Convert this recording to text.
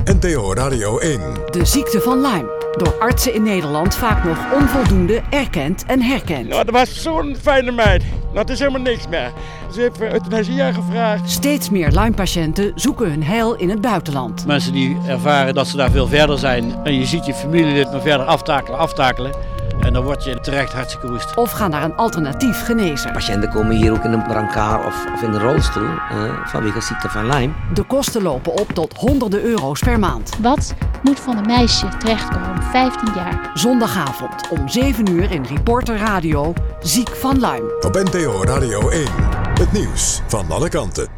NPO Radio 1. De ziekte van Lyme. Door artsen in Nederland vaak nog onvoldoende erkend en herkend. Nou, dat was zo'n fijne meid. Dat is helemaal niks meer. Ze heeft euthanasie aangevraagd. Steeds meer Lyme-patiënten zoeken hun heil in het buitenland. Mensen die ervaren dat ze daar veel verder zijn. En je ziet je familielid nog verder aftakelen. En dan word je terecht hartstikke woest. Of gaan naar een alternatief genezer. Patiënten komen hier ook in een brancard of in een rolstoel vanwege ziekte van Lyme. De kosten lopen op tot honderden euro's per maand. Wat moet van een meisje terechtkomen, 15 jaar? Zondagavond om 7 uur in Reporter Radio, Ziek van Lyme. Op NPO Radio 1. Het nieuws van alle kanten.